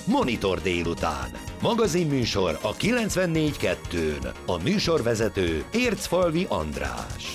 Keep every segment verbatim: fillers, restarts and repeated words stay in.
Monitor délután. Magazinműsor a kilencvennégy kettőn. A műsorvezető Ércfalvi András.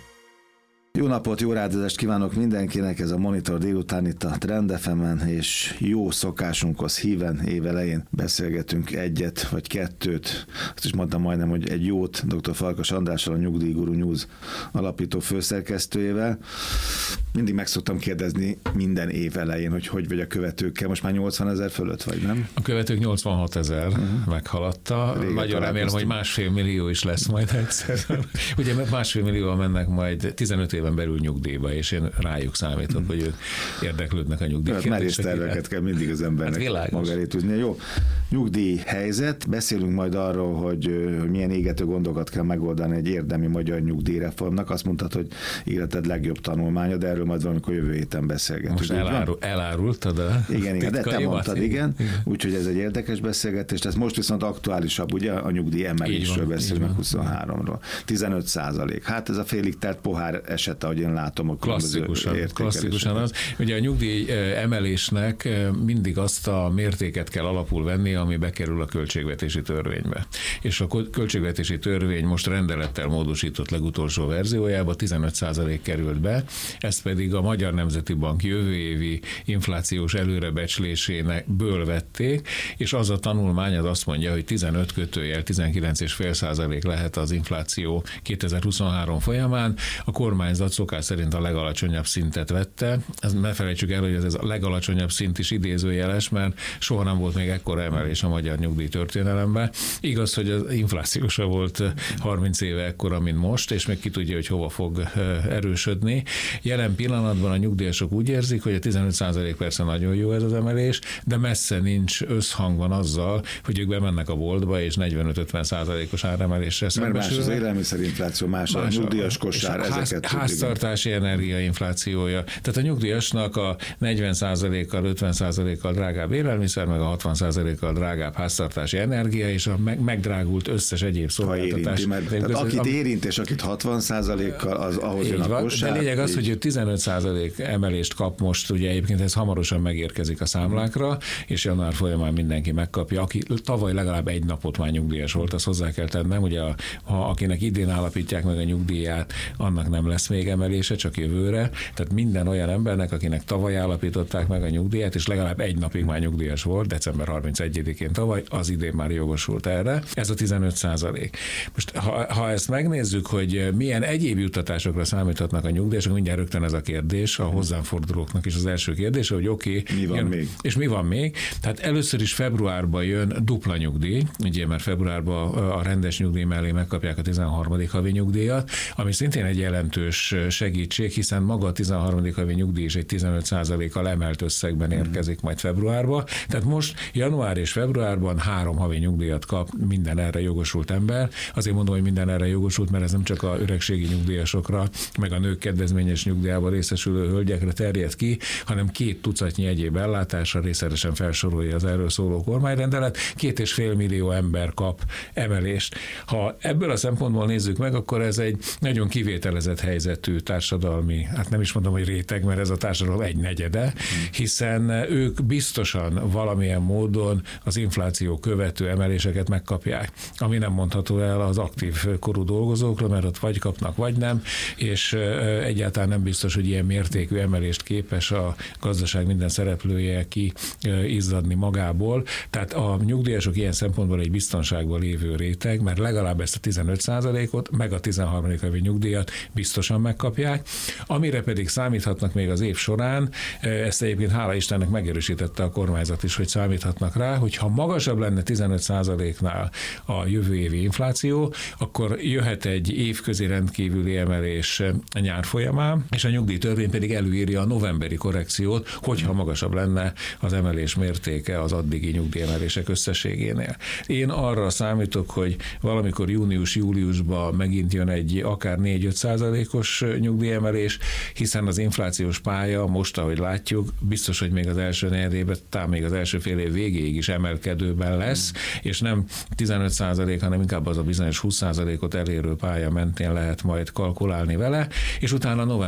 Jó napot, jó rádiózást kívánok mindenkinek, ez a Monitor délután itt a Trend ef emen, és jó szokásunkhoz híven évelején beszélgetünk egyet vagy kettőt, azt is mondtam majdnem, hogy egy jót, dr. Farkas Andrással, a Nyugdíjguru News alapító főszerkesztőjével. Mindig meg szoktam kérdezni minden év elején, hogy hogy vagy a követőkkel, most már nyolcvanezer fölött vagy, nem? A követők nyolcvanhatezer uh-huh. meghaladta. Régen nagyon remélem, hogy másfél millió is lesz majd egyszer. Ugye másfél millióan mennek majd tizenöt éven belül nyugdíjba, és én rájuk számítok, uh-huh. hogy ők érdeklődnek a nyugdíjkérdések. Merész terveket kell mindig az embernek hát maga elé tudnia. Jó, nyugdíj helyzet, beszélünk majd arról, hogy, hogy milyen égető gondokat kell megoldani egy érdemi magyar nyugdíjreformnak. Azt mondtad, hogy életed legjobb tanulmánya, de erről majd valamikor jövő héten beszélgetünk. Most elárul, elárultad a Igen, igen, de te mondtad, igen. Úgyhogy ez egy érdekes beszélgetés, ez most viszont aktuálisabb, ugye a nyugdíj emelésről beszélünk, huszonháromról. tizenöt százalék. Hát ez a félig telt pohár esete, ahogy én látom a klasszikusan, klasszikusan az. Ugye a nyugdíj emelésnek mindig azt a mértéket kell alapul venni, ami bekerül a költségvetési törvénybe. És a költségvetési törvény most rendelettel módosított legutolsó verziójába tizenöt százalék került be, ezt pedig a Magyar Nemzeti Bank jövő évi inflációs előrebecslésénekből vették, és az a tanulmány az azt mondja, hogy tizenöt kötőjel tizenkilenc egész öt százalék lehet az infláció kétezer-huszonhárom folyamán. A kormányzat szokás szerint a legalacsonyabb szintet vette. Ezt ne felejtsük el, hogy ez a legalacsonyabb szint is idézőjeles, mert soha nem volt még ekkora emelés a magyar nyugdíj történelemben. Igaz, hogy az inflációsa volt harminc éve ekkora, mint most, és még ki tudja, hogy hova fog erősödni. Jelen pillanatban a nyugdíjasok úgy érzik, hogy a tizenöt százalék persze nagyon jó ez az emelés, de messze nincs összhangban azzal, hogy ők bemennek a boltba, és negyvenöt-ötven százalékos áremelésre szembesülnek. Mert más az élelmiszerinfláció, más, más a nyugdíjas kosár, ezeket ház, háztartási energiainflációja. Tehát a nyugdíjasnak a negyven százalékkal, ötven százalékkal drágább élelmiszer, meg a hatvan százalékkal drágább háztartási energia, és a megdrágult összes egyéb szolgáltatás. Érinti, akit az... érint, és akit hatvan százalékkal, az ahhoz jön a kosár. De lényeg az, hogy ő tizenöt százalék emelést kap most, ugye egyébként ez hamarosan megérkezik a számlákra, és január folyamán mindenki megkapja. Aki tavaly legalább egy napot már nyugdíjas volt, azt hozzá kell tennem, hogy a, ha akinek idén állapítják meg a nyugdíját, annak nem lesz még emelése, csak jövőre. Tehát minden olyan embernek, akinek tavaly állapították meg a nyugdíjat, és legalább egy napig már nyugdíjas volt, december harmincegyedikén tavaly, az idén már jogosult erre. Ez a tizenöt százalék. Most ha, ha ezt megnézzük, hogy milyen egyéb juttatásokra számíthatnak a nyugdíjasok, mindjárt rögtön ez a kérdés, a hozzám fordulóknak is az első kérdés, hogy oké, okay, mi van jön, még? És mi van még? Tehát először is februárban jön dupla nyugdíj, ugye mert februárban a rendes nyugdíj mellé megkapják a tizenharmadik havi nyugdíjat, ami szintén egy jelentős segítség, hiszen maga a tizenharmadik havi nyugdíj is egy tizenöt százalékkal emelt összegben érkezik majd februárba. Tehát most január és februárban három havi nyugdíjat kap minden erre jogosult ember. Azért mondom, hogy minden erre jogosult, mert ez nem csak a öregségi nyugdíjasokra, meg a nők kedvezményes nyugdíjában részesülő hölgyekre terjed ki, hanem két tucatnyi egyéb ellátásra részletesen felsorolja az erről szóló kormányrendelet. Két és fél millió ember kap emelést. Ha ebből a szempontból nézzük meg, akkor ez egy nagyon kivételezett helyzetű társadalmi, hát nem is mondom, hogy réteg, mert ez a társadalom egy negyede, hiszen ők biztosan valamilyen módon az infláció követő emeléseket megkapják, ami nem mondható el az aktív korú dolgozókra, mert ott vagy kapnak, vagy nem, és egyáltalán nem biztos, hogy ilyen mértékű emelést képes a gazdaság minden szereplője kiizzadni magából. Tehát a nyugdíjasok ilyen szempontból egy biztonságban lévő réteg, mert legalább ezt a tizenöt százalékot, meg a tizenharmadik havi nyugdíjat biztosan megkapják. Amire pedig számíthatnak még az év során, ezt egyébként hála Istennek megerősítette a kormányzat is, hogy számíthatnak rá, hogy ha magasabb lenne tizenöt százaléknál a jövő évi infláció, akkor jöhet egy évközi rendkívüli emelés nyár folyamán, és a nyugdíjtörvény pedig előírja a novemberi korrekciót, hogyha magasabb lenne az emelés mértéke az addigi nyugdíjemelések összességénél. Én arra számítok, hogy valamikor június-júliusban megint jön egy akár négy-öt százalékos nyugdíjemelés, hiszen az inflációs pálya most, ahogy látjuk, biztos, hogy még az első negyedében, talán még az első fél év végéig is emelkedőben lesz, és nem tizenöt százalék, hanem inkább az a bizonyos húsz százalékot elérő pálya mentén lehet majd kalkulálni vele, és utána novemberben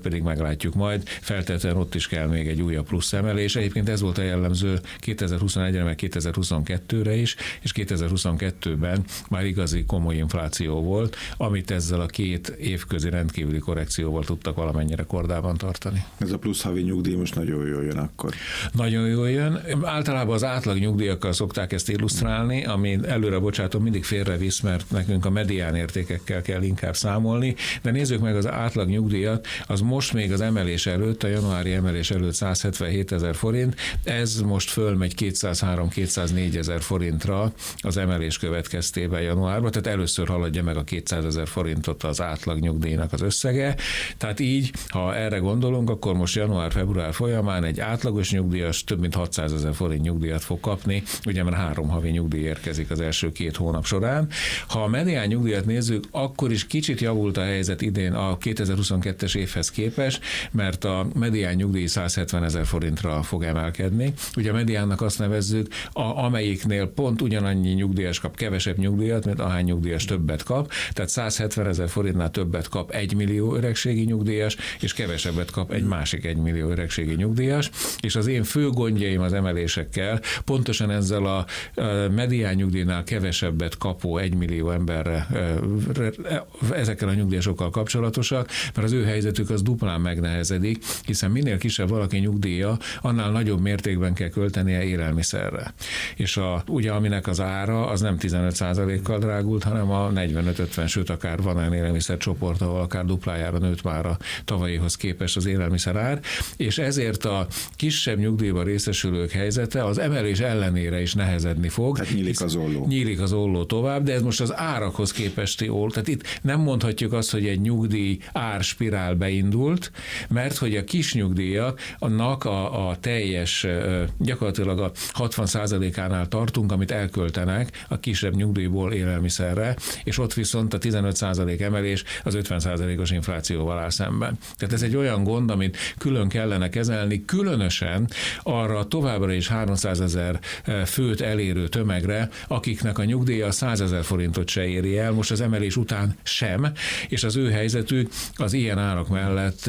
pedig meglátjuk majd, feltétlenül ott is kell még egy újabb plusz emelés. Egyébként ez volt a jellemző kétezer-huszonegyre, meg kétezer-huszonkettőre is, és kétezer-huszonkettőben már igazi komoly infláció volt, amit ezzel a két évközi rendkívüli korrekcióval tudtak valamennyire kordában tartani. Ez a plusz havi nyugdíj most nagyon jól jön akkor. Nagyon jól jön. Általában az átlag nyugdíjakkal szokták ezt illusztrálni, ami előre bocsátom, mindig félrevisz, mert nekünk a medián értékekkel kell inkább számolni, de nézzük meg az átlag nyugdíjat, az most még az emelés előtt, a januári emelés előtt száz hetvenhét ezer forint, ez most fölmegy kétszázhárom-kétszáznégy ezer forintra az emelés következtében januárban, tehát először haladja meg a kétszáz ezer forintot az átlag nyugdíjnak az összege, tehát így, ha erre gondolunk, akkor most január-február folyamán egy átlagos nyugdíjas több mint hatszáz ezer forint nyugdíjat fog kapni, ugye már három havi nyugdíj érkezik az első két hónap során. Ha a medián nyugdíjat nézzük, akkor is kicsit javult a helyzet idén a kétezer-huszonkettes évhez képest, mert a medián nyugdíj száz hetven ezer forintra fog emelkedni. Ugye a mediánnak azt nevezzük, a, amelyiknél pont ugyanannyi nyugdíjas kap kevesebb nyugdíjat, mint ahány nyugdíjas többet kap, tehát száz hetven ezer forintnál többet kap egy millió öregségi nyugdíjas, és kevesebbet kap egy másik egy millió öregségi nyugdíjas, és az én fő gondjaim az emelésekkel pontosan ezzel a medián nyugdíjnál kevesebbet kapó egymillió emberre ezekkel a nyugdíjasokkal kapcsolatosak, mert az ő helyzetük az duplán megnehezedik, hiszen minél kisebb valaki nyugdíja, annál nagyobb mértékben kell költenie élelmiszerre. És a, ugye aminek az ára az nem tizenöt százalékkal drágult, hanem a negyvenöt-ötven, sőt akár van olyan élelmiszercsoport, ahol akár duplájára nőtt már a tavalyihoz képest az élelmiszer ár, és ezért a kisebb nyugdíjban részesülők helyzete az emelés ellenére is nehezedni fog. Tehát nyílik az olló. Nyílik az olló tovább, de ez most az árakhoz képesti oll. Tehát itt nem mondhatjuk azt, hogy egy nyugdíj árspirál beindult, mert hogy a kis nyugdíjaknak a, a teljes, gyakorlatilag a hatvan százalékánál tartunk, amit elköltenek a kisebb nyugdíjból élelmiszerre, és ott viszont a tizenöt százalék emelés az ötven százalékos inflációval áll szemben. Tehát ez egy olyan gond, amit külön kellene kezelni, különösen arra továbbra is háromszázezer főt elérő tömegre, akiknek a nyugdíja százezer forintot se éri el, most az emelés után sem, és az ő helyzetük az ilyen árak mellett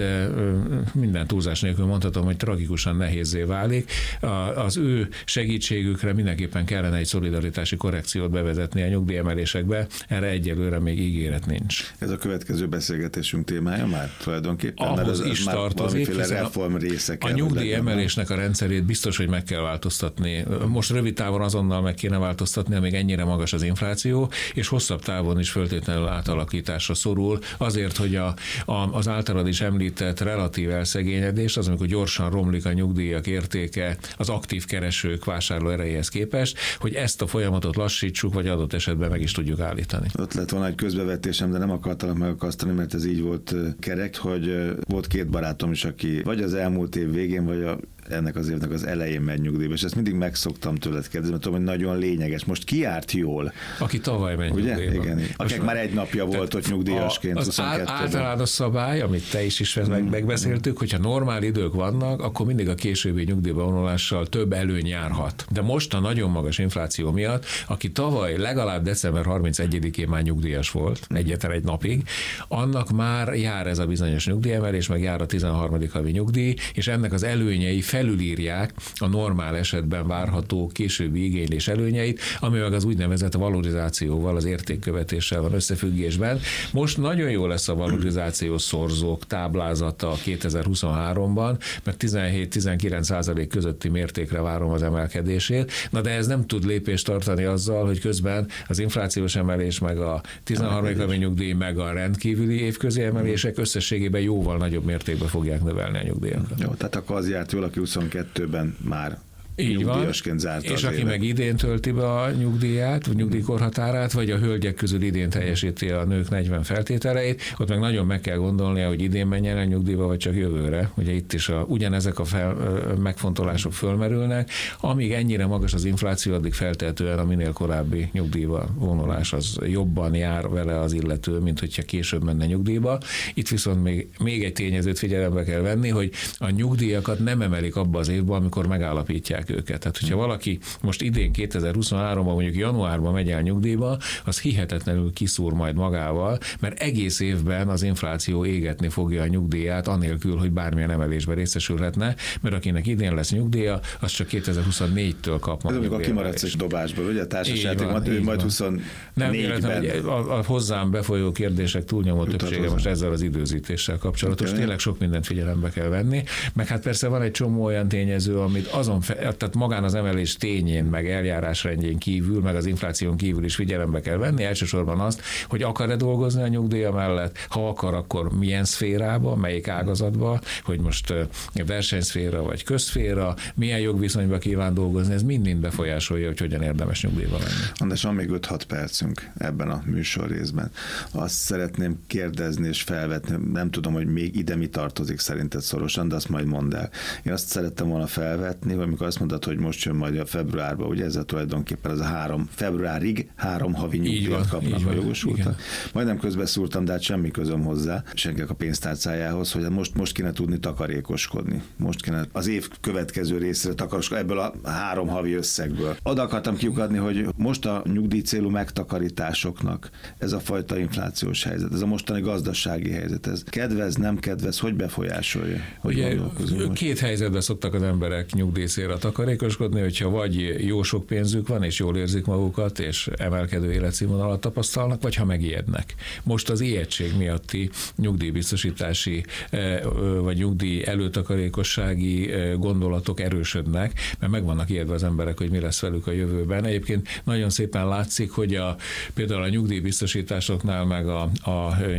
minden túlzás nélkül mondhatom, hogy tragikusan nehézzé válik. Az ő segítségükre mindenképpen kellene egy szolidaritási korrekciót bevezetni a nyugdíjemelésekbe, erre egyelőre még ígéret nincs. Ez a következő beszélgetésünk témája már tulajdonképpen? Ahhoz mert ez, ez is már tartozik, reform része a nyugdíjemelésnek a rendszerét biztos, hogy meg kell változtatni. Most rövid távon azonnal meg kéne változtatni, amíg ennyire magas az infláció, és hosszabb távon is föltétlenül átalakításra szorul, azért, hogy a, a, az általad is említett relatív elszegényedés, az, amikor gyorsan romlik a nyugdíjak értéke az aktív keresők vásárló erejéhez képest, hogy ezt a folyamatot lassítsuk, vagy adott esetben meg is tudjuk állítani. Ott lett volna egy közbevetésem, de nem akartalak megakasztani, mert ez így volt kerek, hogy volt két barátom is, aki vagy az elmúlt év végén, vagy a ennek az évnek az elején megy nyugdíjba, és ezt mindig megszoktam tőled kérdezni, mert tudom, hogy nagyon lényeges. Most ki járt jól? Aki tavaly megy ugye? nyugdíjba. Igen. Akik már egy napja volt ott nyugdíjasként. Az általános szabály, amit te is is meg, megbeszéltük, hogyha normál idők vannak, akkor mindig a későbbi nyugdíjba vonulással több előny járhat. De most a nagyon magas infláció miatt, aki tavaly legalább december harmincegyedikén már nyugdíjas volt, egyetlen egy napig, annak már jár ez a bizonyos nyugdíjemelés, meg jár a tizenharmadik havi nyugdíj, és ennek az előnyei felülírják a normál esetben várható későbbi igénylés előnyeit, ami meg az úgynevezett valorizációval, az értékkövetéssel van összefüggésben. Most nagyon jó lesz a valorizációs szorzók táblázata kétezer-huszonháromban, mert tizenhét-tizenkilenc százalék közötti mértékre várom az emelkedését. Na de ez nem tud lépést tartani azzal, hogy közben az inflációs emelés, meg a tizenharmadik havi nyugdíj, meg a rendkívüli évközi emelések összességében jóval nagyobb mértékben fogják növelni a nyugdíjakat. Jó, tehát akkor az járt jól, aki huszonkettőben már így van, és aki élet. Meg idén tölti be a nyugdíját, vagy nyugdíjkorhatárát, vagy a hölgyek közül idén teljesíti a nők negyven feltételeit, ott meg nagyon meg kell gondolnia, hogy idén menjen a nyugdíjba, vagy csak jövőre. Ugye itt is a, ugyanezek a fel, megfontolások fölmerülnek. Amíg ennyire magas az infláció, addig feltehetően a minél korábbi nyugdíjba vonulás az jobban jár vele az illető, mint hogyha később menne nyugdíjba. Itt viszont még, még egy tényezőt figyelembe kell venni, hogy a nyugdíjakat nem emelik abba az évben, amikor megállapítják sújtják őket. Tehát, hogyha valaki most idén kétezer-huszonháromban mondjuk januárban megy el nyugdíjba, az hihetetlenül kiszúr majd magával, mert egész évben az infláció égetni fogja a nyugdíját, anélkül, hogy bármilyen emelésben részesülhetne, mert akinek idén lesz nyugdíja, az csak kétezer-huszonnégytől kap majd. Ez amikor kimaradsz egy dobásból, ugye a társasjáték, majd, majd huszonnégyben. A, a hozzám befolyó kérdések túlnyomó többsége most ezzel az időzítéssel kapcsolatos. Okay. Tényleg sok mindent figyelembe kell venni, meg hát persze van egy csomó olyan tényező, amit azon, fe, tehát magán az emelés tényén, meg eljárásrendjén kívül, meg az infláción kívül is figyelembe kell venni. Elsősorban azt, hogy akar-e dolgozni a nyugdíja mellett, ha akar, akkor milyen szférába, melyik ágazatba, hogy most versenyszféra vagy közszféra, milyen jogviszonyban kíván dolgozni, ez mind-mind befolyásolja, hogy hogyan érdemes nyugdíjba venni. András, van még öt-hat percünk ebben a műsor részben. Azt szeretném kérdezni és felvetni, nem tudom, hogy még ide mi tartozik szerinted szorosan, de azt majd mondd el. Én azt szerettem volna felvetni, hogy amikor azt mondtad, hogy most jön majd a februárban, ugye ez a tulajdonképpen az a három, februárig három havi nyugdíjat kapnak a jogosultak. Majdnem közbeszúrtam, de hát semmi közöm hozzá, senkinek a pénztárcájához, hogy most, most kéne tudni takarékoskodni. Most kéne az év következő részre takarékoskodni ebből a három havi összegből. Oda akartam kiukadni, hogy most a nyugdíj célú megtakarításoknak ez a fajta inflációs helyzet, ez a mostani gazdasági helyzet, ez kedvez, nem kedvez, hogy befolyásolja? Hogy ugye, két helyzetben szoktak az emberek nyugdíjcélra takarékoskodni, hogyha vagy jó sok pénzük van, és jól érzik magukat, és emelkedő életszínvonalat tapasztalnak, vagy ha megijednek. Most az ijegység miatti nyugdíjbiztosítási vagy nyugdíj előtakarékossági gondolatok erősödnek, mert meg vannak ijedve az emberek, hogy mi lesz velük a jövőben. Egyébként nagyon szépen látszik, hogy a, például a nyugdíjbiztosításoknál meg a, a